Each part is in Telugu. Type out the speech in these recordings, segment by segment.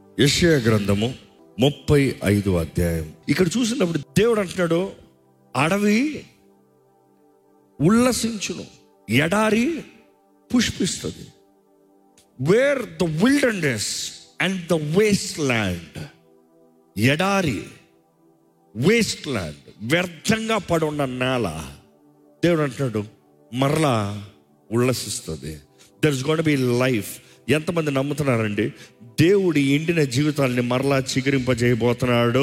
యెషయా గ్రంథము 35 అధ్యాయం. ఇక్కడ చూసినప్పుడు దేవుడు అంటున్నాడు, అడవి ఉల్లసించును, ఎడారి పుష్పిస్తుంది. Where the wilderness and the waste land, ఎడారి, వేస్ట్ ల్యాండ్, వ్యర్థంగా పడి ఉన్న నేల, దేవుడు అంటున్నాడు మరలా ఉల్లసిస్తుంది. There is gonna be life. ఎంతమంది నమ్ముతున్నారండి దేవుడి ఎండిన జీవితాన్ని మరలా చిగురింపజేయబోతున్నాడు?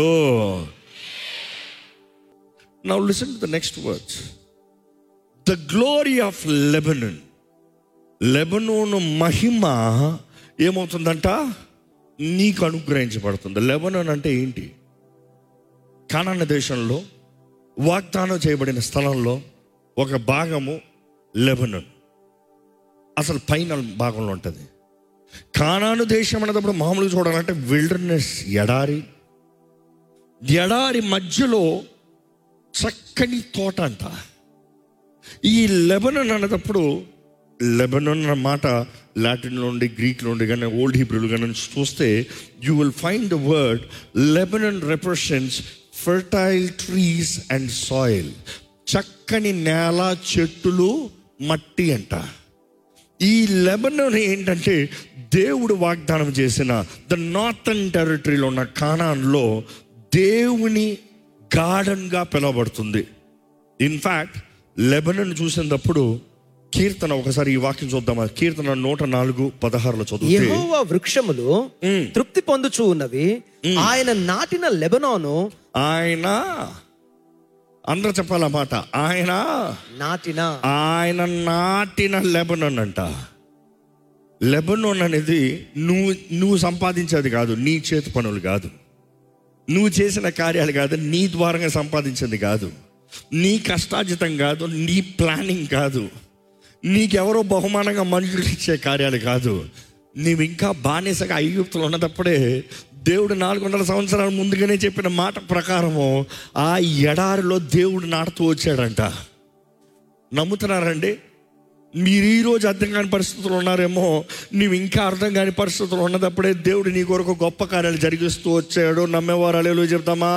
Now listen to the next words. The glory of Lebanon. Lebanon మహిమ ఏమవుతుందంట? నీకు అనుగ్రహించబడుతుంది. లెబనన్ అంటే ఏంటి? కానాన్ దేశంలో వాగ్దానం చేయబడిన స్థలంలో ఒక భాగము లెబనన్, అసలు పైన భాగంలో ఉంటుంది. కానాను దేశం అనేటప్పుడు మామూలుగా చూడాలంటే విల్డర్నెస్, ఎడారి, ఎడారి మధ్యలో చక్కని తోట అంట. ఈ లెబనన్ అనేటప్పుడు, లెబనన్ అన్న మాట లాటిన్ నుండి, గ్రీక్ నుండి కానీ ఓల్డ్ హీబ్రూలు కానీ చూస్తే you will find the word Lebanon represents fertile trees and soil. చక్కని నేల, చెట్టులు, మట్టి అంట. ఈ లెబనన్ ఏంటంటే దేవుడు వాగ్దానం చేసిన ద నార్థన్ టెరిటరీలో ఉన్న కానాన్లో దేవుని గార్డెన్గా పిలువబడుతుంది. ఇన్ఫ్యాక్ట్ లెబనన్ చూసినప్పుడు కీర్తన, ఒకసారి ఈ వాక్యం చూద్దామా? కీర్తన 104:16 చదువుతే, యెహోవా వృక్షములు తృప్తి పొందుచూ ఉన్నవి, ఆయన నాటిన లెబనోను. ఆయన, అందరూ చెప్పాలన్నమాట, ఆయన నాటిన లెబనన్ అంట. లెబనోన్ అనేది నువ్వు సంపాదించేది కాదు, నీ చేతి పనులు కాదు, నువ్వు చేసిన కార్యాలు కాదు, నీ ద్వారంగా సంపాదించింది కాదు, నీ కష్టార్జితం కాదు, నీ ప్లానింగ్ కాదు, నీకెవరో బహుమానంగా మనుషులు ఇచ్చే కార్యాలు కాదు. నీవు ఇంకా బానిసగా ఐగుప్తులో ఉన్నప్పుడే దేవుడు 400 సంవత్సరాల ముందుగానే చెప్పిన మాట ప్రకారము ఆ ఎడారిలో దేవుడు నాటుతూ వచ్చాడంట. నమ్ముతున్నారండి? మీరు ఈరోజు అర్థం కాని పరిస్థితులు ఉన్నారేమో, నీవు ఇంకా అర్థం కాని పరిస్థితులు ఉన్నప్పుడే దేవుడు నీ కొరకు గొప్ప కార్యాలు జరిగిస్తూ వచ్చాడు. నమ్మేవారు హల్లెలూయా చెప్తామా?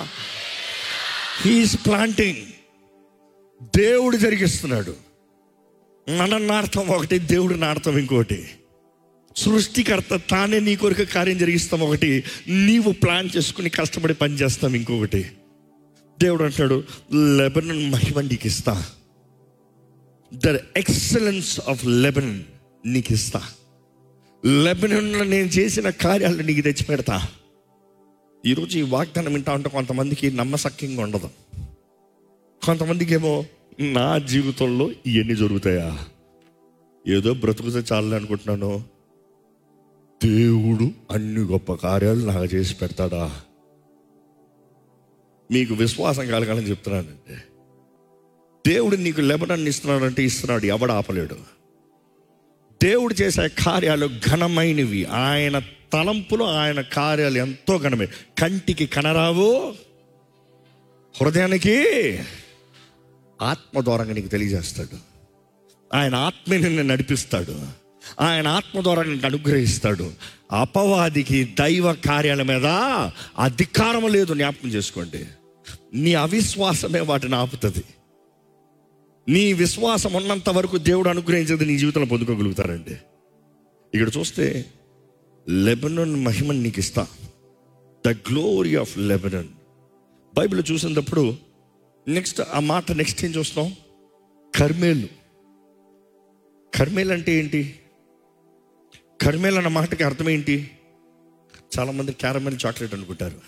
He's planting. దేవుడు జరిగిస్తున్నాడు. మనం నాడతాం ఒకటి, దేవుడు నాడతాం ఇంకోటి. సృష్టికర్త తానే నీ కొరకు కార్యం జరిగిస్తాం ఒకటి, నీవు ప్లాన్ చేసుకుని కష్టపడి పని చేస్తాం ఇంకొకటి. దేవుడు అంటాడు లెబనన్ మహిమ నీకు ఇస్తా, ద ఎక్సలెన్స్ ఆఫ్ లెబనన్ నీకు ఇస్తా, లెబనన్లో నేను చేసిన కార్యాలను నీకు తెచ్చిపెడతా. ఈరోజు ఈ వాగ్దానం వింటా ఉంటే కొంతమందికి నమ్మసక్యంగా ఉండదు. కొంతమందికి ఏమో నా జీవితంలో ఇవన్నీ జరుగుతాయా, ఏదో బ్రతుకుతే చాలు అనుకుంటున్నాను, దేవుడు అన్ని గొప్ప కార్యాలు నాకు చేసి పెడతాడా? మీకు విశ్వాసం కలగాలని చెప్తున్నానంటే, దేవుడు నీకు లెబనన్ ఇస్తున్నాడంటే ఇస్తున్నాడు, ఎవడు ఆపలేడు. దేవుడు చేసే కార్యాలు ఘనమైనవి. ఆయన తలంపులు, ఆయన కార్యాలు ఎంతో ఘనమే. కంటికి కనరావు, హృదయానికి ఆత్మ ద్వారంగా నీకు తెలియజేస్తాడు. ఆయన ఆత్మని నిన్ను నడిపిస్తాడు, ఆయన ఆత్మ ద్వారా నీకు అనుగ్రహిస్తాడు. అపవాదికి దైవ కార్యాల మీద అధికారం లేదు, జ్ఞాపకం చేసుకోండి. నీ అవిశ్వాసమే వాటిని ఆపుతుంది. నీ విశ్వాసం ఉన్నంత వరకు దేవుడు అనుగ్రహించేది నీ జీవితంలో పొందుకోగలుగుతారండి. ఇక్కడ చూస్తే లెబనన్ మహిమని నీకు ఇస్తా, the glory of Lebanon. Bible చూసినప్పుడు నెక్స్ట్ ఆ మాట నెక్స్ట్ ఏం చూస్తున్నాం? కర్మేలు. కర్మేలు అంటే ఏంటి? కర్మేల్ అన్న మాటకి అర్థం ఏంటి? చాలామంది క్యారమెల్ చాక్లెట్ అనుకుంటారు.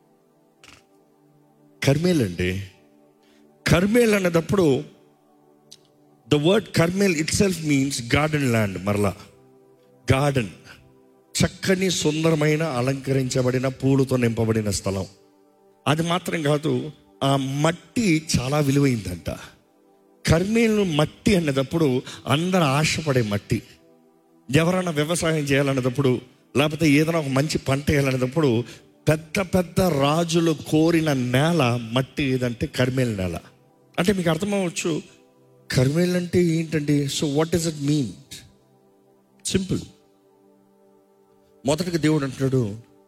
కర్మేల్ అంటే, కర్మేల్ అనేటప్పుడు the word Carmel itself means garden land. మరలా గార్డెన్, చక్కని సుందరమైన అలంకరించబడిన పూలతో నింపబడిన స్థలం. అది మాత్రం కాదు, ఆ మట్టి చాలా విలువైందంట. కర్మేలు మట్టి అనేటప్పుడు అందరూ ఆశపడే మట్టి. ఎవరైనా వ్యవసాయం చేయాలనేటప్పుడు, లేకపోతే ఏదైనా ఒక మంచి పంట వేయాలనేటప్పుడు పెద్ద పెద్ద రాజులు కోరిన నేల మట్టి ఏదంటే కర్మేల్ నేల. అంటే మీకు అర్థమవచ్చు కర్మేల్ అంటే ఏంటండి? So what does it mean? Simple. మొదటిగా దేవుడు అంటున్నాడు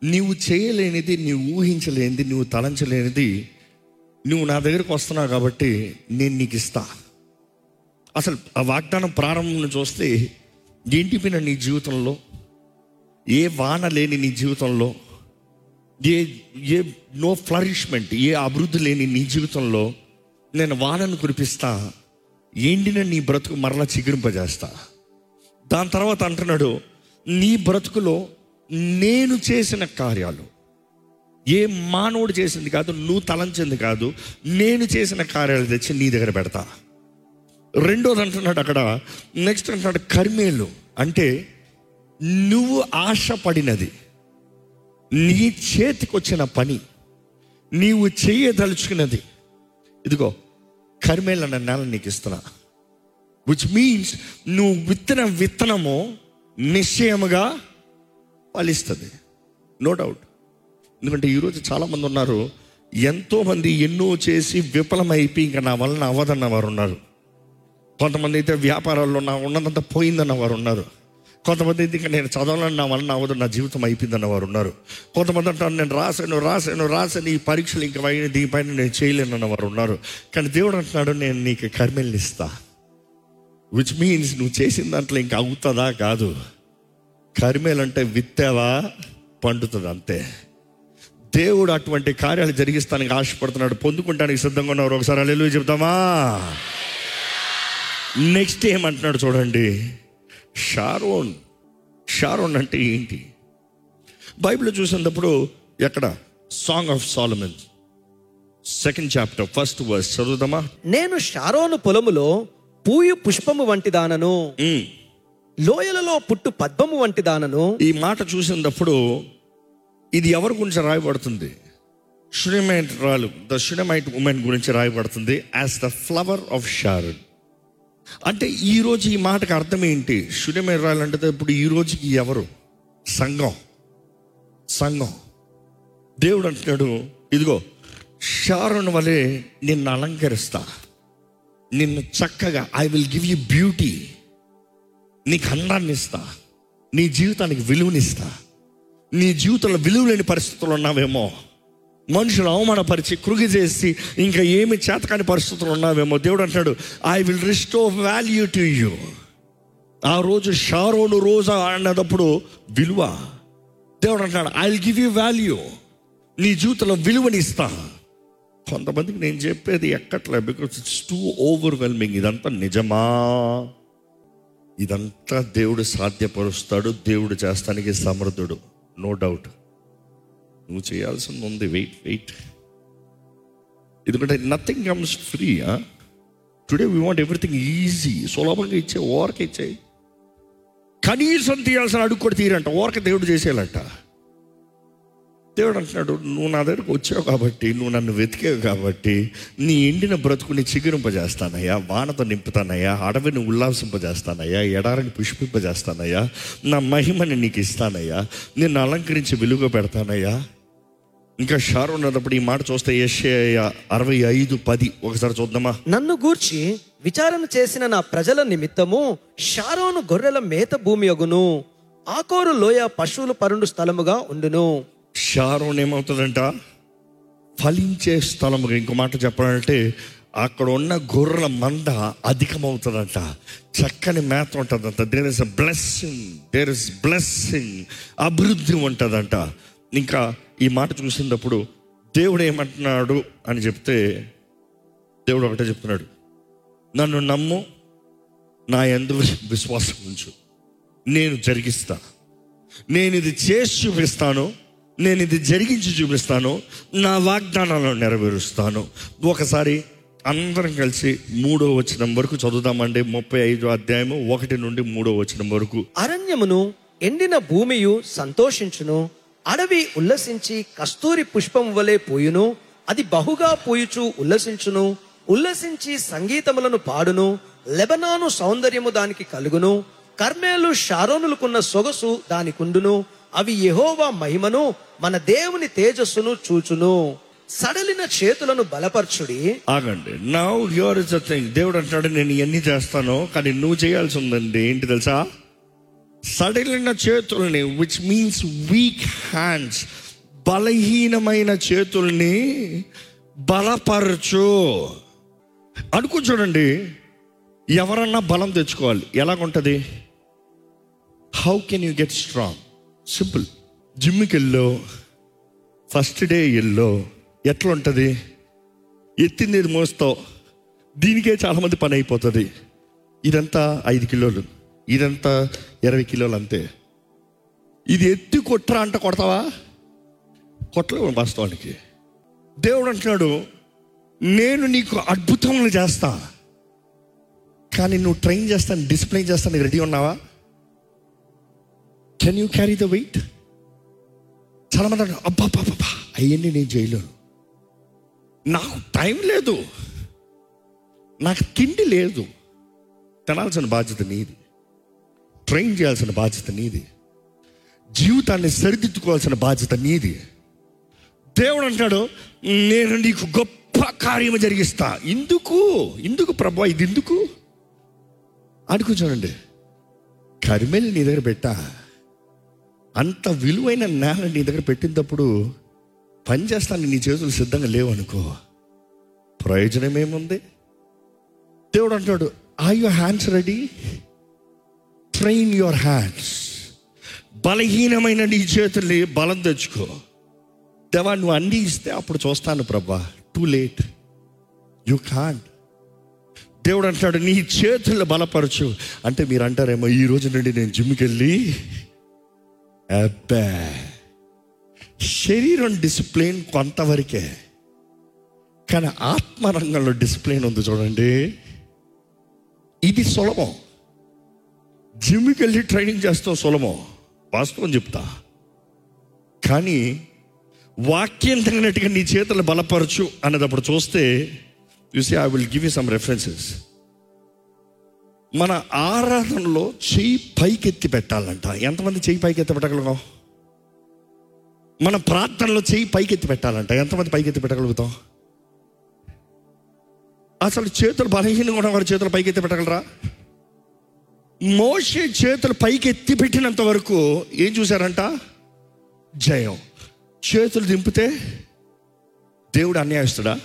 నువ్వు చేయలేనిది, నువ్వు ఊహించలేనిది, నువ్వు తలంచలేనిది నువ్వు నా దగ్గరకు వస్తున్నావు కాబట్టి నేను నీకు ఇస్తా. అసలు ఆ వాగ్దానం ప్రారంభం చూస్తే ఏంటి పోయిన నీ జీవితంలో, ఏ వాన లేని నీ జీవితంలో, ఏ నో ఫ్లరిష్మెంట్, ఏ అభివృద్ధి లేని నీ జీవితంలో నేను వానను కురిపిస్తా, ఎండిన నీ బ్రతుకు మరలా చిగురింపజేస్తా. దాని తర్వాత అంటున్నాడు, నీ బ్రతుకులో నేను చేసిన కార్యాలు, ఏ మానవుడు చేసింది కాదు, నువ్వు తలంచింది కాదు, నేను చేసిన కార్యాలు తెచ్చి నీ దగ్గర పెడతా. రెండోది అంటున్నాడు అక్కడ, నెక్స్ట్ అంటున్నాడు కర్మేలు, అంటే నువ్వు ఆశపడినది, నీ చేతికి వచ్చిన పని, నీవు చేయదలుచుకున్నది, ఇదిగో కర్మేలు అన్న నేల నీకు ఇస్తున్నా. విచ్ మీన్స్ నువ్వు విత్తనము నిశ్చయముగా ఫలిస్తుంది, నో డౌట్. ఎందుకంటే ఈరోజు చాలామంది ఉన్నారు, ఎంతోమంది ఎన్నో చేసి విఫలమైపోయి ఇంకా నా వలన అవ్వదన్న వారు ఉన్నారు. కొంతమంది అయితే వ్యాపారాల్లో నా ఉన్నదంతా పోయిందన్న వారు ఉన్నారు. కొంతమంది అయితే ఇంకా నేను చదవాలని నా వలన అవ్వదు, నా జీవితం అయిపోయిందన్న వారు ఉన్నారు. కొంతమంది అంటారు, నేను రాసాను ఈ పరీక్షలు ఇంకా దీనిపైన నేను చేయలేనన్న వారు ఉన్నారు. కానీ దేవుడు అంటున్నాడు, నేను నీకు కర్మల్ని ఇస్తా. విచ్ మీన్స్ నువ్వు చేసిన దాంట్లో ఇంకా అవుతుందా కాదు, కర్మేలంటే విత్తావా పండుతుంది అంతే. దేవుడు అటువంటి కార్యాలు జరిగిస్తానికి ఆశపడుతున్నాడు. పొందుకుంటానికి సిద్ధంగా ఉన్నారు. ఒకసారి హల్లెలూయా చెప్తామా? నెక్స్ట్ ఏమంటున్నాడు చూడండి, షారోన్ అంటే ఏంటి? బైబిల్లో చూసినప్పుడు ఎక్కడ, song of Solomon 2nd chapter 1st verse చదువుదామా? నేను షారోను పొలములో పూయు పుష్పము వంటి దానను, లోయలలో పుట్టు పద్మము వంటి దానను. ఈ మాట చూసినప్పుడు ఇది ఎవరి గురించి రాయబడుతుంది? షునెమైట్ రాలు, ద షునెమైట్ ఉమెన్ గురించి రాయబడుతుంది as the flower of Sharon. అంటే ఈరోజు ఈ మాటకు అర్థం ఏంటి? షునెమైట్ రాలు అంటే ఇప్పుడు ఈ రోజుకి ఎవరు? సంఘం. దేవుడు అంటున్నాడు, ఇదిగో షారోన్ వలె నిన్ను అలంకరిస్తా, నిన్ను చక్కగా, I will give you beauty, నీకు అందాన్ని ఇస్తా, నీ జీవితానికి విలువనిస్తా. నీ జీవితంలో విలువ లేని పరిస్థితులు ఉన్నావేమో, మనుషులు అవమానపరిచి కృగి చేసి ఇంకా ఏమి చేతకాని పరిస్థితులు ఉన్నావేమో, దేవుడు అంటాడు, I will restore value to you. ఆ రోజు షారోను రోజా అన్నప్పుడు విలువ, దేవుడు అంటాడు, I will give you value, నీ జీవితంలో విలువనిస్తా. కొంతమందికి నేను చెప్పేది ఎక్కట్లే, బికాస్ ఇట్స్ టూ ఓవర్వెల్మింగ్. ఇదంతా నిజమా? ఇదంతా దేవుడు సాధ్యపరుస్తాడు, దేవుడు చేస్తానికి సమర్థుడు, నో డౌట్. నువ్వు చేయాల్సింది ఉంది, వెయిట్. ఎందుకంటే nothing comes free. Today we want everything easy, సులభంగా ఇచ్చే, ఓరక ఇచ్చేయి. కనీసం తీయాల్సిన అడుగు కూడా తీరంట, ఓరక దేవుడు చేసేయాలంట. దేవుడు అంటున్నాడు, నువ్వు నా దగ్గరకు వచ్చావు కాబట్టి, నువ్వు నన్ను వెతికావు కాబట్టి, నీ ఎండిన బ్రతుకుని చిగురింపజేస్తానయ్యా, వానతో నింపుతానయ్యా, అడవిని ఉల్లాసింపజేస్తానయ్యా, ఎడారిని పుష్పింపజేస్తానయ్యా, నా మహిమని నీకు ఇస్తానయ్యా, నిన్ను అలంకరించి వెలుగు పెడతానయ్యా. ఇంకా షారోన్ అన్నప్పుడు ఈ మాట చూస్తే యెషయా 65:10 ఒకసారి చూద్దామా? నన్ను గూర్చి విచారణ చేసిన నా ప్రజల నిమిత్తము షారోను గొర్రెల మేత భూమి అగును, ఆకోరు లోయ పశువులు పరుండు స్థలముగా ఉండును. షారోన్ ఏమవుతుందంట? ఫలించే స్థలముగా. ఇంకో మాట చెప్పాలంటే అక్కడ ఉన్న గొర్రెల మంద అధికమవుతుందంట, చక్కని మేత ఉంటుందంట. దేర్ ఇస్ బ్లెస్సింగ్, అభివృద్ధి ఉంటుందంట. ఇంకా ఈ మాట చూసినప్పుడు దేవుడు ఏమంటున్నాడు అని చెప్తే, దేవుడు ఒకటే చెప్తున్నాడు, నన్ను నమ్ము, నా యందు విశ్వాసం ఉంచు, నేను జరిగిస్తా, నేను ఇది చేసి చూపిస్తాను, నేను ఇది జరిగించి చూపిస్తాను, నా వాగ్దానాలను నెరవేరుస్తాను. ఒకసారి అందరం కలిసి 3వ వచనం వరకు చదువుదామండి. 35వ అధ్యాయము 1 నుండి 3వ వచనం వరకు. అరణ్యమును ఎండిన భూమియు సంతోషించును, అడవి ఉల్లసించి కస్తూరి పుష్పం వలె పూయును, అది బహుగా పూయుచు ఉల్లసించును, ఉల్లసించి సంగీతములను పాడును, లెబనాను సౌందర్యము దానికి కలుగును, కర్మేలు షారోనులకున్న సొగసు దానికుండును, అవి యెహోవా మహిమను మన దేవుని తేజస్సును చూచును. సడలిన చేతులను బలపరచుడి. ఆగండి, now here is the thing. దేవుడు అంటాడు, నేను ఇవన్నీ చేస్తాను, కానీ నువ్వు చేయాల్సి ఉందండి. ఏంటి తెలుసా? సడలిన చేతుల్ని, విచ్ మీన్స్ వీక్ హ్యాండ్స్, బలహీనమైన చేతుల్ని బలపరచు. అనుకో చూడండి, ఎవరన్నా బలం తెచ్చుకోవాలి, ఎలాగుంటుంది? How can you get strong? Simple. జిమ్కి వెళ్ళో, ఫస్ట్ డే వెళ్ళో, ఎట్లా ఉంటుంది? ఎత్తింది మోస్తావు, దీనికే చాలామంది పని అయిపోతుంది. ఇదంతా 5 కిలోలు, ఇదంతా 20 కిలోలు అంతే. ఇది ఎత్తి కొట్టరా అంట కొడతావా? కొట్టలేవు వాస్తవానికి. దేవుడు అంటున్నాడు, నేను నీకు అద్భుతములు చేస్తా, కానీ నువ్వు ట్రైన్ చేస్తాను, డిసిప్లైన్ చేస్తాను, రెడీ ఉన్నావా? Can you carry the weight? చాలామంది అంటారు, అబ్బా పాపా అవన్నీ నేను చేయలేను, నాకు టైం లేదు, నాకు తిండి లేదు. తినాల్సిన బాధ్యత నీది, ట్రైన్ చేయాల్సిన బాధ్యత నీది, జీవితాన్ని సరిదిద్దుకోవాల్సిన బాధ్యత నీది. దేవుడు అంటాడు, నేను నీకు గొప్ప కార్యము జరిగిస్తా. ఎందుకు ప్రభు, ఇది ఎందుకు అనుకు చూడండి. కర్మెలు నీ దగ్గర పెట్టా, అంత విలువైన నేల నీ దగ్గర పెట్టినప్పుడు పని చేస్తాను, నీ చేతులు సిద్ధంగా లేవనుకో, ప్రయోజనం ఏముంది? దేవుడు అంటాడు, are your hands ready? Train your hands. బలహీనమైన నీ చేతుల్ని బలం తెచ్చుకో. దేవా నువ్వు అన్నీ ఇస్తే అప్పుడు చూస్తాను ప్రభా, టూ లేట్, యూ కాంట్. దేవుడు అంటాడు, నీ చేతుల్లో బలపరచు. అంటే మీరు అంటారేమో, ఈ రోజు నుండి నేను జిమ్కి వెళ్ళి, అబ్బా శరీరం డిసిప్లిన్ కొంతవరకే, కానీ ఆత్మరంగంలో డిసిప్లిన్ ఉంది చూడండి, ఇది సులభం. జిమ్కి వెళ్ళి ట్రైనింగ్ చేస్తాం సులభం, వాస్తవం చెప్తా. కానీ వాక్యం తగినట్టుగా నీ చేతులు బలపరచు అన్నదప్పుడు చూస్తే, చూసి I will give you some references. మన ఆరాధనలో చెయ్యి పైకెత్తి పెట్టాలంట. ఎంతమంది చెయ్యి పైకెత్తి పెట్టగలుగుతాం? మన ప్రార్థనలో చెయ్యి పైకెత్తి పెట్టాలంట. ఎంతమంది పైకెత్తి పెట్టగలుగుతాం? అసలు చేతులు బలహీనంగా ఉన్న వారి చేతులు పైకెత్తి పెట్టగలరా? మోషే చేతులు పైకెత్తి పెట్టినంత వరకు ఏం చూశారంట? జయం. చేతులు దింపితే దేవుడు అన్యాయస్తుడా?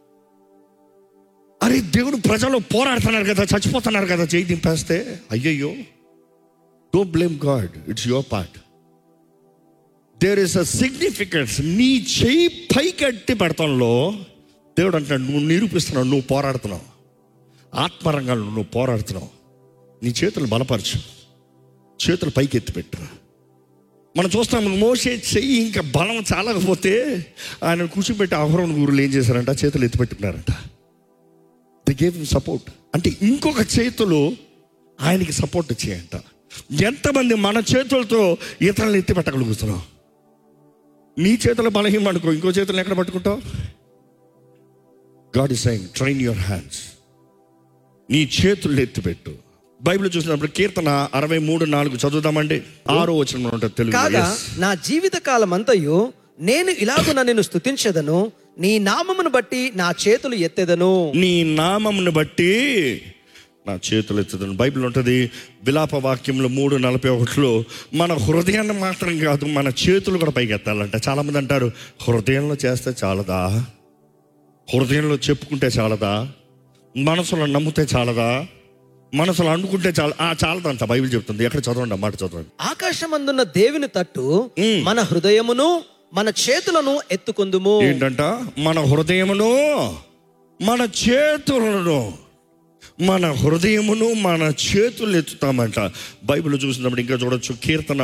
అరే దేవుడు ప్రజలు పోరాడుతున్నారు కదా, చచ్చిపోతున్నారు కదా, చేయి దింపేస్తే అయ్యయ్యో. Don't blame God, it's your part. There is a significance. నీ చెయ్యి పైకెత్తి పెడతాంలో దేవుడు అంటున్నాడు, నువ్వు నిరూపిస్తున్నావు, నువ్వు పోరాడుతున్నావు, ఆత్మరంగంలో నువ్వు పోరాడుతున్నావు. నీ చేతులు బలపరచు, చేతులు పైకి ఎత్తిపెట్టు. మనం చూస్తాం, మోషే చెయ్యి ఇంకా బలం చాలకపోతే ఆయన కూర్చోబెట్టి అహరోను గురువులు ఏం చేశారంట? చేతులు ఎత్తిపెట్టుకున్నారంట. They gave him support. అంటే ఇంకొక చేతులు ఆయనకి సపోర్ట్ చేయంట. ఎంతమంది మన చేతులతో ఇతరులను ఎత్తి పెట్టగలుగుతున్నావు? నీ చేతులు బలహీనం అనుకో, ఇంకో చేతులను ఎక్కడ పట్టుకుంటావు? God is saying, train your hands. నీ చేతులు ఎత్తిపెట్టు. బైబిల్ చూసినప్పుడు కీర్తన 63:4 చదువుదామండి. 6వ వచనం ఉంటుంది తెలుగు. కాగా నా జీవిత కాలం అంతయు నేను ఇలాగున నిన్ను స్తుతించెదను, నీ నామమును బట్టి నా చేతులు ఎత్తెదను. నీ నామమును బట్టి నా చేతులు ఎత్తెదను. బైబిల్ ఉంటుంది విలాప వాక్యంలో 3:41 మన హృదయాన్ని మాత్రం కాదు, మన చేతులు కూడా పైకి ఎత్తాలంట. చాలా మంది అంటారు, హృదయంలో చేస్తే చాలదా, హృదయంలో చెప్పుకుంటే చాలదా, మనసులో నమ్మితే చాలదా, మనసులో అనుకుంటే చాలదంట. బైబిల్ చెప్తుంది. ఎక్కడ చదవండి, అన్నమాట చదవండి. ఆకాశమందున్న దేవుని తట్టు మన హృదయమును మన చేతులను ఎత్తుకుందుము. ఏంటంట? మన హృదయమును మన చేతులను, మన హృదయమును మన చేతులు ఎత్తుతామంట. బైబిల్ చూసినప్పుడు ఇంకా చూడొచ్చు, కీర్తన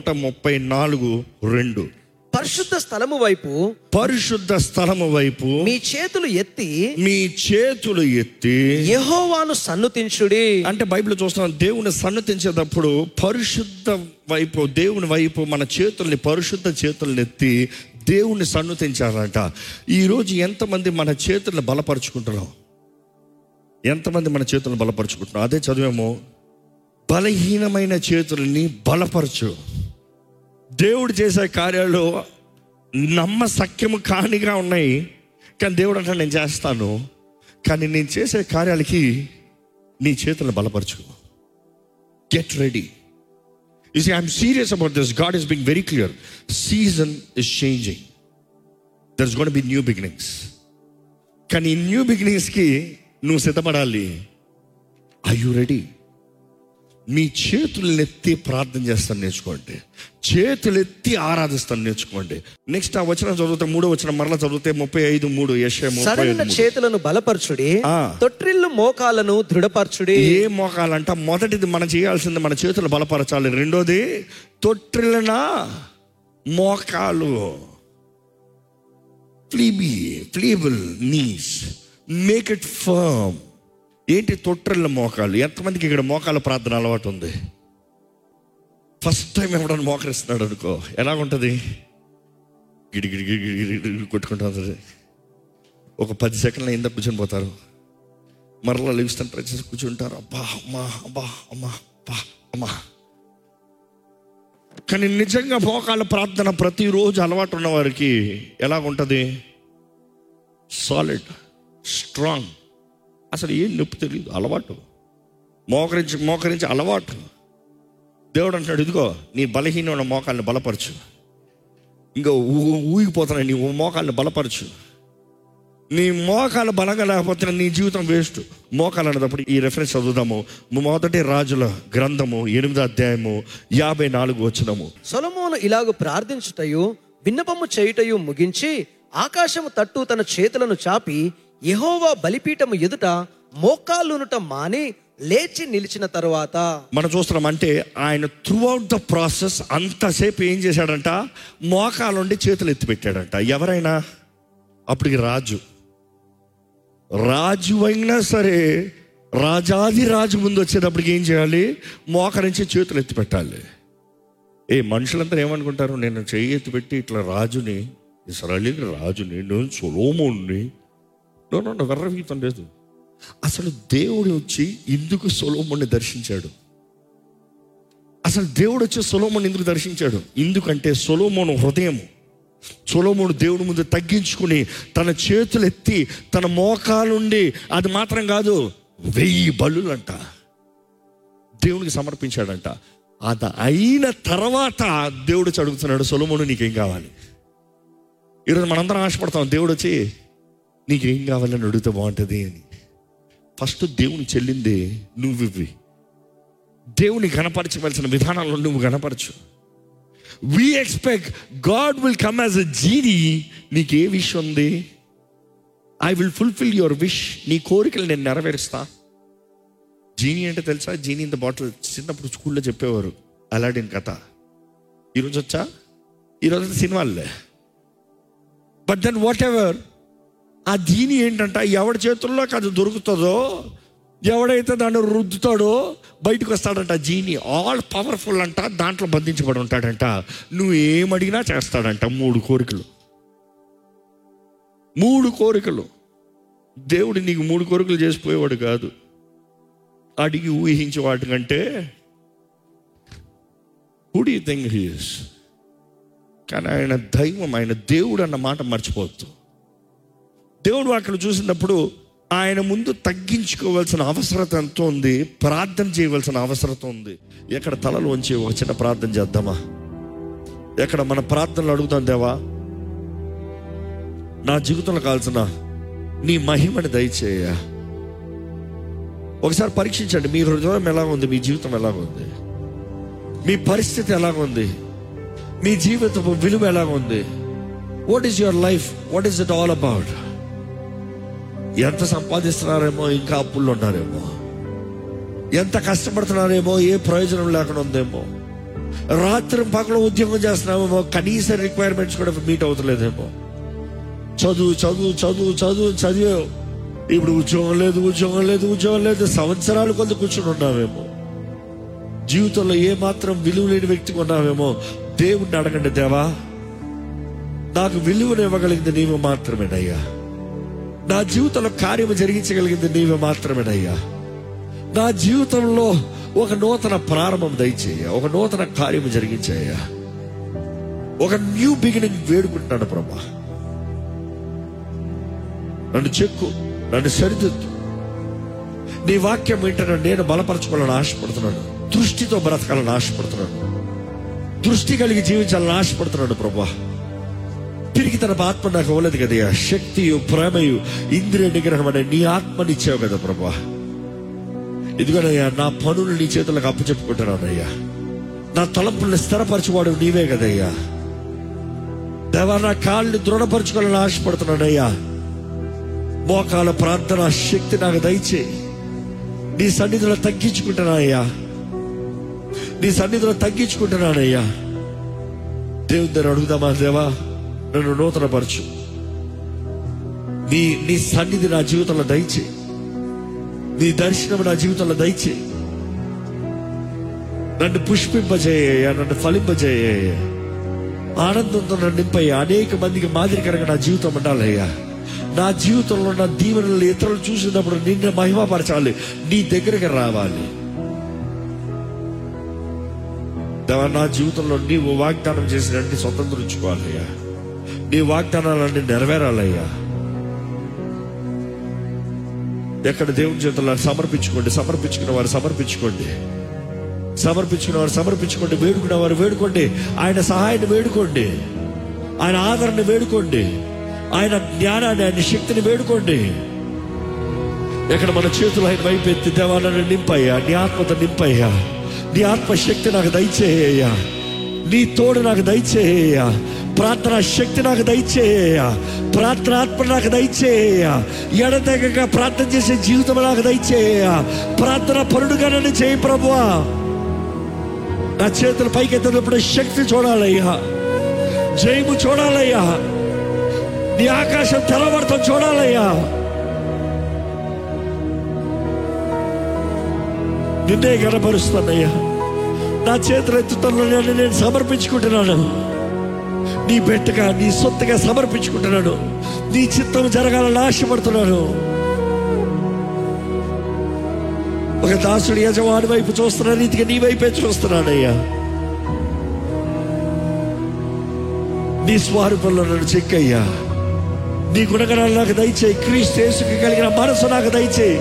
134:2 పరిశుద్ధ స్థలము వైపు, పరిశుద్ధ స్థలము వైపు మీ చేతులు ఎత్తి, మీ చేతులు ఎత్తి యెహోవాను సన్నుతించుడి. అంటే బైబిల్ చూస్తున్నాం, దేవుని సన్నుతించేటప్పుడు పరిశుద్ధ వైపు, దేవుని వైపు మన చేతుల్ని, పరిశుద్ధ చేతుల్ని ఎత్తి దేవుని సన్నుతించాలంట. ఈరోజు ఎంతమంది మన చేతుల్ని బలపరుచుకుంటున్నాం? ఎంతమంది మన చేతులను బలపరుచుకుంటున్నాం? అదే చదివేమో, బలహీనమైన చేతుల్ని బలపరచు. దేవుడు చేసే కార్యాలు నమ్మశక్యము కానిగా ఉన్నాయి, కానీ దేవుడు అంటే నేను చేస్తాను, కానీ నేను చేసే కార్యాలకి నీ చేతులను బలపరచు. Get ready. You see, I'm serious about this. God is being very clear. Season is changing. There's going to be new beginnings. కానీ ఈ న్యూ బిగినింగ్స్కి నువ్వు సిద్ధపడాలి. Are you ready? మీ చేతులను ఎత్తి ప్రార్థన చేస్తాను నేర్చుకోండి. చేతులు ఎత్తి ఆరాధిస్తాను నేర్చుకోండి. నెక్స్ట్ ఆ వచనం చదివితే 3వ వచనం మరలా చదివితే 35:3 యెషయా సరైన చేతులను బలపరచుడి, తొట్రిల్లు మోకాలను దృఢపరచుడి. ఏ మోకాలంట? మొదటిది మనం చేయాల్సింది మన చేతులు బలపరచాలి. రెండోది తొట్రిల్లిన మోకాలు, feeble knees, make it firm. ఏంటి తొట్టిల్ల మోకాలు? ఎంతమందికి ఇక్కడ మోకాల ప్రార్థన అలవాటు ఉంది? ఫస్ట్ టైం ఎవడన్నా మోకరిస్తున్నాడు అనుకో, ఎలాగుంటుంది? గిడిగిడి గిడి కొట్టుకుంటుంది. ఒక 10 సెకండ్ల ఇంత కూర్చొని పోతారు, మరలా లెగిస్తాను ప్రతి కూర్చుంటారు. అబ్బా అమ్మా, అబ్బా అమ్మా, అబ్బా అమ్మా. కానీ నిజంగా మోకాల ప్రార్థన ప్రతిరోజు అలవాటు ఉన్న వారికి ఎలాగుంటుంది? Solid, strong. అసలు ఏం నొప్పి తెలియదు, అలవాటు. మోకరించి అలవాటు. దేవుడు అంటున్నాడు, ఇదిగో నీ బలహీనమైన మోకాళ్ళని బలపరచు. ఇంకా ఊగిపోతున్నాయి, నీ మోకాళ్ళని బలపరచు. నీ మోకాలు బలంగా లేకపోతే నీ జీవితం వేస్ట్. మోకాలు అనేటప్పుడు ఈ రెఫరెన్స్ చదువుదాము. మొదటి రాజుల గ్రంథము 8వ అధ్యాయము 54వ వచనము. సొలొమోను ఇలాగ ప్రార్థించుటయు విన్నపము చేయుటయు ముగించి ఆకాశము తట్టు తన చేతులను చాపి యెహోవా బలిపీఠము ఎదుట మోకాళ్ళునుట మాని లేచి నిలిచిన తరువాత. మనం చూస్తున్నాం అంటే ఆయన త్రూఅవుట్ ద ప్రాసెస్ అంతసేపు ఏం చేశాడంట? మోకాలుండి చేతులు ఎత్తి పెట్టాడంట. ఎవరైనా అప్పటికి రాజు అయినా సరే, రాజాది రాజు ముందు వచ్చేటప్పటికి ఏం చేయాలి? మోకరించి చేతులు ఎత్తి పెట్టాలి. మనుషులంతా ఏమనుకుంటారు? నేను చెయ్యి ఎత్తి పెట్టి ఇట్లా రాజుని, ఇశ్రాయేలు రాజుని, నేను సొలొమోనుని వెర్రవీతం లేదు. అసలు దేవుడు వచ్చి ఎందుకు సొలొమోన్ని దర్శించాడు? అసలు దేవుడు వచ్చి సొలొమోన్ని ఎందుకు దర్శించాడు? ఎందుకంటే సొలొమోను హృదయం, సొలొమోను దేవుడి ముందు తగ్గించుకుని తన చేతులు ఎత్తి తన మోకాలుండి, అది మాత్రం కాదు 1000 బలులంట దేవునికి సమర్పించాడంట. అది అయిన తర్వాత దేవుడు అడుగుతున్నాడు, సొలొమోను నీకేం కావాలి? ఈరోజు మనందరం ఆశపడతాం, దేవుడు వచ్చి నీకేం కావాలని అడిగితే బాగుంటుంది అని. ఫస్ట్ దేవుని చెల్లింది నువ్వు ఇవ్వి. దేవుని గణపరచవలసిన విధానాల్లో నువ్వు గణపరచు. We expect God will come as a genie. నీకు ఏ విష్ ఉంది? I will fulfill your wish. నీ కోరికలు నేను నెరవేరుస్తా. జీనీ అంటే తెలుసా? Genie in the bottle. చిన్నప్పుడు స్కూల్లో చెప్పేవారు అలాడిన్ కథ. ఈరోజు వచ్చా? ఈరోజు సినిమాలే. బట్ దెన్ వాట్ ఎవర్, ఆ జీనీ ఏంటంట, ఎవడి చేతుల్లోకి అది దొరుకుతుందో, ఎవడైతే దాన్ని రుద్దుతాడో బయటకు వస్తాడంట. జీనీ ఆల్ పవర్ఫుల్ అంట, దాంట్లో బంధించబడి ఉంటాడంట. నువ్వు ఏమడిగినా చేస్తాడంట. 3 కోరికలు. దేవుడు నీకు 3 కోరికలు చేసిపోయేవాడు కాదు. అడిగి ఊహించే వాటికంటే who do you think he is? కానీ ఆయన దైవం, ఆయన దేవుడు అన్న మాట మర్చిపోవద్దు. దేవుడు అక్కడ చూసినప్పుడు ఆయన ముందు తగ్గించుకోవాల్సిన అవసరత ఎంతో ఉంది, ప్రార్థన చేయవలసిన అవసరత ఉంది. ఎక్కడ తలలు వంచి ఒక చిన్న ప్రార్థన చేద్దామా? ఎక్కడ మన ప్రార్థనలు అడుగుతాం, దేవా నా జీవితంలో కావాల్సిన నీ మహిమని దయచేయ. ఒకసారి పరీక్షించండి, మీ హృదయం ఎలాగుంది, మీ జీవితం ఎలాగుంది, మీ పరిస్థితి ఎలాగుంది, మీ జీవితపు విలువ ఎలాగుంది. What is your life? What is it all about? ఎంత సంపాదిస్తున్నారేమో, ఇంకా అప్పుల్లో ఉన్నారేమో, ఎంత కష్టపడుతున్నారేమో, ఏ ప్రయోజనం లేకుండా ఉందేమో, రాత్రి పగలు ఉద్యోగం చేస్తున్నామేమో, కనీస రిక్వైర్మెంట్స్ కూడా మీట్ అవుతలేదేమో, చదివే ఇప్పుడు ఉద్యోగం లేదు సంవత్సరాలు కొంత కూర్చొని ఉన్నామేమో, జీవితంలో ఏ మాత్రం విలువ లేని వ్యక్తిగా ఉన్నామేమో. దేవుణ్ణి అడగండి, దేవా నాకు విలువను ఇవ్వగలిగింది నీవు మాత్రమేనయ్యా, నా జీవితంలో కార్యము జరిగించగలిగింది నీవే మాత్రమేనయ్యా, నా జీవితంలో ఒక నూతన ప్రారంభం దయచేయ, ఒక నూతన కార్యము జరిగించాయ్యా, ఒక న్యూ బిగినింగ్ వేడుకుంటున్నాడు ప్రభా. నన్ను చెక్కు, నన్ను సరిదిద్దు. నీ వాక్యం వింటున్నాను, నేను బలపరచుకోవాలని ఆశపడుతున్నాను, దృష్టితో బ్రతకాలని ఆశపడుతున్నాను. దృష్టి కలిగి జీవించాలని ఆశపడుతున్నాడు ప్రభా. తిరిగి తన ఆత్మ నాకు ఇవ్వలేదు కదయ్యా. శక్తియు ప్రేమయు ఇంద్రియ నిగ్రహం అనే నీ ఆత్మనిచ్చావు కదా ప్రభా. ఇదిగోనయ్యా, నా పనులు నీ చేతులకు అప్పచెప్పుకుంటున్నానయ్యా. నా తలంపుల్ని స్థిరపరచువాడు నీవే కదయ్యా. దేవా, నా కాళ్ళని దృఢపరచుకోవాలని ఆశపడుతున్నానయ్యా. మోకాల ప్రార్థన శక్తి నాకు దయచేయి. నీ సన్నిధిలో తగ్గించుకుంటున్నానయ్యా. నీ సన్నిధిలో తగ్గించుకుంటున్నానయ్యా. దేవుని దగ్గర అడుగుదామా, దేవా నన్ను నూతనపరచు. నీ సన్నిధి నా జీవితంలో దయచేయి. నీ దర్శనం నా జీవితంలో దయచేయి. నన్ను పుష్పింపజేయ, నన్ను ఫలింపజేయ, ఆనందంతో నన్ను నింపయ్యా. అనేక మందికి మాదిరికరంగా నా జీవితం ఉండాలయ్యా. నా జీవితంలో నా దీవెనలు ఇతరులు చూసినప్పుడు నిన్ను మహిమపరచాలి, నీ దగ్గరికి రావాలి. దేవా, నా జీవితంలో నీవు వాగ్దానం చేసినట్టు స్వతంత్రించుకోవాలయ్యా. నీ వాగ్దానాలన్నీ నెరవేరాలయ్యా. ఎక్కడ దేవుని చేతుల్లో సమర్పించుకోండి. సమర్పించుకున్న వారు సమర్పించుకోండి. సమర్పించుకున్న వారు సమర్పించుకోండి. వేడుకున్న వారు వేడుకోండి. ఆయన సహాయాన్ని వేడుకోండి. ఆయన ఆదరణ వేడుకోండి. ఆయన జ్ఞానాన్ని, ఆయన శక్తిని వేడుకోండి. ఎక్కడ మన చేతులు ఆయన వైపు ఎత్తి, దేవా నన్ను నింపయ్యా, నీ ఆత్మతో నింపయ్యా. నీ ఆత్మశక్తి నాకు దయచేయ్యా. నీ తోడు నాకు దయచేయ్యా. ప్రార్థన శక్తి నాకు దయచేయ్యా. ప్రార్థన ఆత్మ నాకు దయచేయ్యా. ఎడతెగక ప్రార్థన చేసే జీవితం నాకు దయచేయ్యా. ప్రార్థన పరుడుగా నన్ను చేయి ప్రభువా. నా చేతులు పైకి ఎత్తినప్పుడు శక్తి చూడాలయ్యా. జయము చూడాలయ్యా. నీ ఆకాశం తెరవడతాం చూడాలయ్యా. నిన్నే గనపరుస్తానయ్యా. నా చేతులు ఎత్తుతున్నాను, నేను సమర్పించుకుంటున్నాను. నీ బిడ్డగా, నీ సొత్తుగా సమర్పించుకుంటున్నాను. నీ చిత్తం జరగాలని ఆశపడుతున్నాను. ఒక దాసుడు యజమాని వైపు చూస్తున్న రీతిగా నీ వైపే చూస్తున్నానయ్యా. నీ స్వరూపంలో నన్ను చెక్కయ్యా. నీ గుణగణాలు నాకు దయచేయి. క్రీస్తు యేసుకి కలిగిన మనసు నాకు దయచేయి.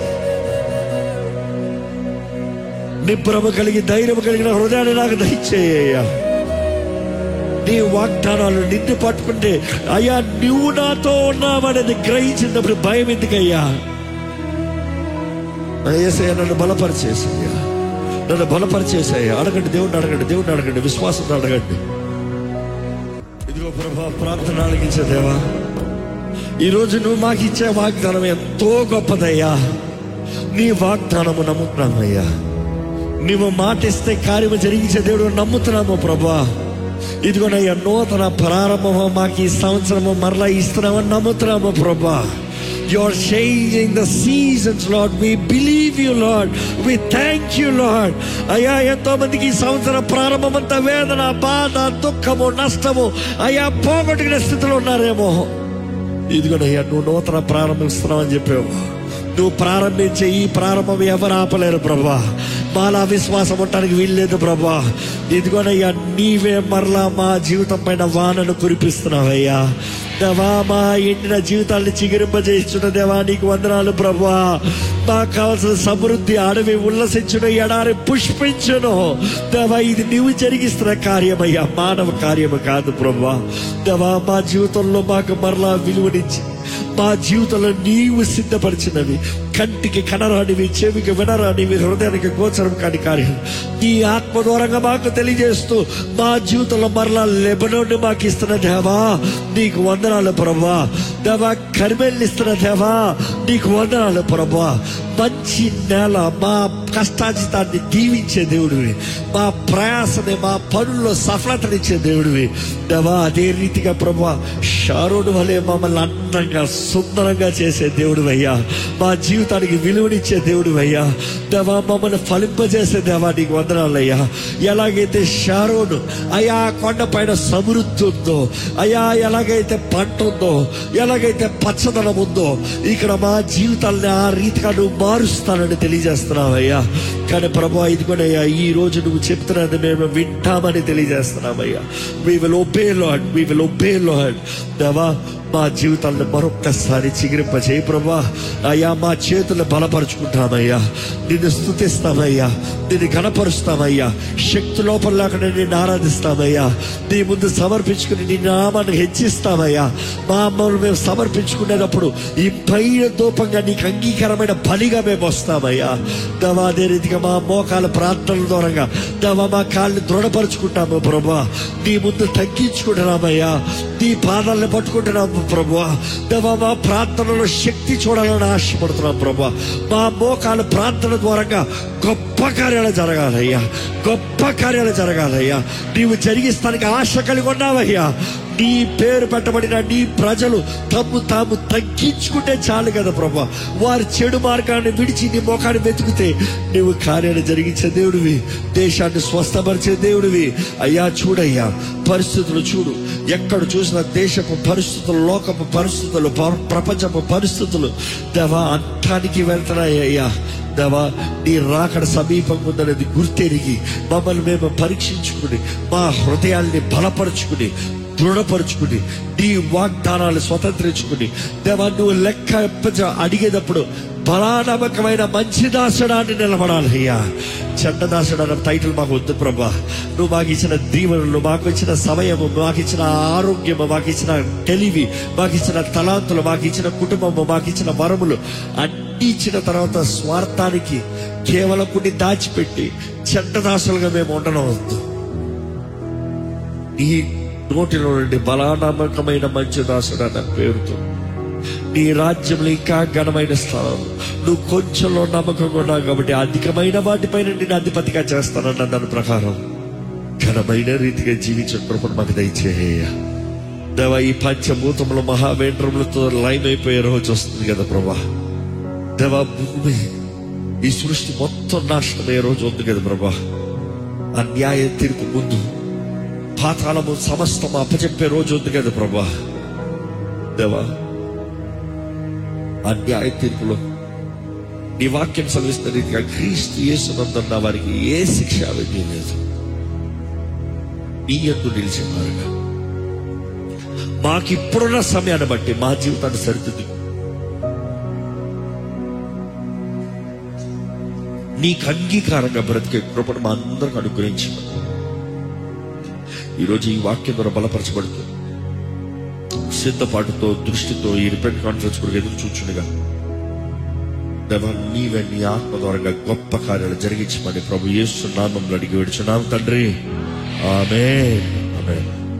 నిబ్బరము కలిగి ధైర్యం కలిగిన హృదయాన్ని నాకు దయచేయ్యా. నీ వాగ్దానాలు నిన్ను పట్టుకుంటే అయ్యా, నువ్వు నాతో ఉన్నావనేది గ్రహించినప్పుడు భయం ఎందుకయ్యా? యేసయ్యా, నన్ను బలపరిచేసయ్యా. నన్ను బలపరిచేసయ్యా. అడగండి, దేవుడిని అడగండి, దేవుడిని అడగండి, విశ్వాసంతో అడగండి. ఇదిగో ప్రభా, ప్రార్థన ఆలకించే దేవా, ఈరోజు నువ్వు మాకు ఇచ్చే వాగ్దానం ఎంతో గొప్పదయ్యా. నీ వాగ్దానము నమ్ముతున్నామయ్యా. నువ్వు మాటిస్తే కార్యము జరిగించే దేవుడు నమ్ముతున్నాము ప్రభా. ఇదిగోనయ్యా, నూతన ప్రారంభము మాకు ఈ సంవత్సరము మరలా ఇస్తున్నామని నమ్ముతున్నాము ప్రభా. You are changing the seasons, Lord. We believe you, Lord. We thank you, Lord. అయ్యా, ఎంతో మందికి ఈ సంవత్సరం ప్రారంభం అంతా వేదన, బాధ, దుఃఖము, నష్టము అయ్యా పోగొట్టుకునే స్థితిలో ఉన్నారేమో. ఇదిగోనయ్యా, నువ్వు నూతన ప్రారంభిస్తున్నావు అని చెప్పావు. నువ్వు ప్రారంభించే ఈ ప్రారంభం ఎవరు ఆపలేరు ప్రభా. మాలా విశ్వాసం ఉండడానికి వీల్లేదు ప్రభా. ఇదిగోనయ్యా, నీవే మరలా మా జీవితం పైన వానను కురిపిస్తున్నావయ్యా. దేవా, మా ఎండిన జీవితాన్ని చిగురింపజేస్తున్న దేవా, నీకు వందనాలు ప్రభా. మాకు కావాల్సిన సమృద్ధి, అడవి ఉల్లసించును, ఎడారి పుష్పించును దేవా. ఇది నీవు జరిగిస్తున్న కార్యమయ్యా, మానవ కార్యము కాదు ప్రభా. దేవా, మా జీవితంలో మాకు మరలా విలువనిచ్చి, మా జీవితంలో నీవు సిద్ధపరిచినవి, కంటికి కనరానివి, చెవికి వినరానివి, హృదయానికి గోచరం కాని కార్యం నీ ఆత్మ ద్వారంగా మాకు తెలియజేస్తూ మా జీవితంలో మరలా లెబనోను మాకు ఇస్తున్న దేవా, నీకు వందనాలు ప్రభా. దేవా, కర్మెల్ని ఇస్తున్న దేవా, నీకు వందనాలు ప్రభా. మంచి నేల, మా కష్టాజితాన్ని దీవించే దేవుడివి, మా ప్రయాసని, మా పనుల్లో సఫలతనిచ్చే దేవుడివి దేవా. అదే రీతిగా ప్రభా, షారోను వలె మమ్మల్ని అందంగా సుందరంగా చేసే దేవుడివయ్యా. మా జీవితానికి విలువనిచ్చే దేవుడివయ్యా దేవా. మమ్మల్ని ఫలింపజేసే దేవా, నీకు వందనాలయ్యా. ఎలాగైతే షారోను అయ్యా కొండ పైన సమృద్ధి ఉందో అయ్యా, ఎలాగైతే పంట ఉందో, ఎలాగైతే పచ్చదనం ఉందో, ఇక్కడ మా జీవితాలని ఆ రీతిగా నువ్వు మారుస్తానని తెలియజేస్తున్నావయ్యా. కానీ ప్రభా, ఇదిగోనయ్యా, ఈ రోజు నువ్వు చెప్తున్నది మేము వింటామని తెలియజేస్తున్నామయ్యా. We will obey, Lord. We will obey, Lord. దేవా, మా జీవితాలను మరొక్కసారి చిగురింపజేయి ప్రభా. అయ్యా, మా చేతులు బలపరుచుకుంటామయ్యా, నిన్ను స్తుతిస్తామయ్యా, నిన్ను గణపరుస్తామయ్యా, శక్తి లోపల లేకుండా నిన్ను ఆరాధిస్తామయ్యా, నీ ముందు సమర్పించుకుని నీ నామాన్ని హెచ్చిస్తామయ్యా. మా అమ్మను మేము సమర్పించుకునేటప్పుడు ఈ పైన దూపంగా నీకు అంగీకారమైన బలిగా మేము వస్తామయ్యా. దేవా, అదే రీతిగా మా మోకాల ప్రార్థనల దూరంగా దేవా మా కాళ్ళని దృఢపరుచుకుంటాము ప్రభా. నీ ముందు తగ్గించుకుంటున్నామయ్యా, నీ పాదాలను పట్టుకుంటున్నాము ప్రభువా. దేవా, మా ప్రార్థనలో శక్తి చూడాలని ఆశపడుతున్నాం ప్రభా. మా మోకాల ప్రార్థన ద్వారా గొప్ప కార్యాలు జరగాలయ్యా, గొప్ప కార్యాలు జరగాలయ్యా. నీవు జరిగిస్తానికి ఆశ కలిగి ఉన్నావయ్యా. నీ పేరు పెట్టబడిన నీ ప్రజలు తాము తగ్గించుకుంటే చాలు కదా ప్రభా. వారి చెడు మార్గాన్ని విడిచి నీ మోకాన్ని వెతుకుతే నీవు కార్యాలు జరిగించే దేవుడివి, దేశాన్ని స్వస్థపరిచే దేవుడివి. అయ్యా, చూడయ్యా, పరిస్థితులు చూడు. ఎక్కడ చూసిన దేశపు పరిస్థితులు, లోకపు పరిస్థితులు, ప్రపంచపు పరిస్థితులు దేవా అంతానికి వెళ్తున్నాయ్యా. దేవా, నీ రాకడ సమీపంగా ఉందనేది గుర్తెరిగి మమ్మల్ని మేము పరీక్షించుకుని మా హృదయాల్ని బలపరుచుకుని దృఢపరుచుకుని నీ వాగ్దానాలు స్వతంత్రించుకుని దేవా, నువ్వు లెక్క అడిగేటప్పుడు బలానమ్మకమైన మంచి దాసుడాన్ని నిలబడాలయ్యా. చెడ్డ దాసుడు అన్న టైటిల్ మాకు వద్దు ప్రభా. నువ్వు మాకు ఇచ్చిన దీవెనలు, మాకు ఇచ్చిన సమయము, మాకు ఇచ్చిన ఆరోగ్యము, మాకు ఇచ్చిన తెలివి, మాకు ఇచ్చిన తలాంతులు, మాకు ఇచ్చిన కుటుంబము, మాకు ఇచ్చిన వరములు అన్ని ఇచ్చిన తర్వాత స్వార్థానికి కేవలం కొన్ని దాచిపెట్టి చెడ్డ దాసులుగా మేము ఉండనవద్దు. నీ నోటిలో నుండి బలానమ్మకమైన మంచి దాసుడు అన్న పేరుతో నీ రాజ్యంలో ఇంకా ఘనమైన స్థానం, నువ్వు కొంచెంలో నమ్మకంగా ఉన్నావు కాబట్టి అధికమైన వాటిపైన నేను అధిపతిగా చేస్తానన్న దాని ప్రకారం ఘనమైన రీతిగా జీవించిన కృపను మాకు దయచేయ దేవా. ఈ పంచభూతంలో మహావేంద్రములతో లైన్ అయిపోయే రోజు వస్తుంది కదా ప్రభా. దేవా, భూమి ఈ సృష్టి మొత్తం నాశనమయ్యే రోజు ఉంది కదా ప్రభా. అన్యాయ తీర్పు ముందు పాతాళము సమస్తం అప్పచెప్పే రోజు ఉంది కదా ప్రభా. దేవా, అన్యాయ తీర్పులో నీ వాక్యం సెలవిస్తున్న రీతిగా క్రీస్తు యేసునందున్న వారికి ఏ శిక్ష విధి లేదు. నీ యందు నిలిచేవారుగా మాకిప్పుడున్న సమయాన్ని బట్టి మా జీవితాన్ని సరిదిద్దు, నీకు అంగీకారంగా బ్రతికే కృపను మా అందరికి అనుగ్రహించి ఈరోజు ఈ వాక్యం ద్వారా బలపరచబడుతుంది. సిద్ధపాటుతో దృష్టితో ఈ రిపెంట్ కాన్ఫరెన్స్ కూడా ఎదురు చూచుండగా దేవా, నీవే నీ ఆత్మ ద్వారా గొప్ప కార్యాలు జరిగించమని ప్రభు యేసు నామములో అడిగి విడుచున్నాం తండ్రి. ఆమేన్, ఆమేన్.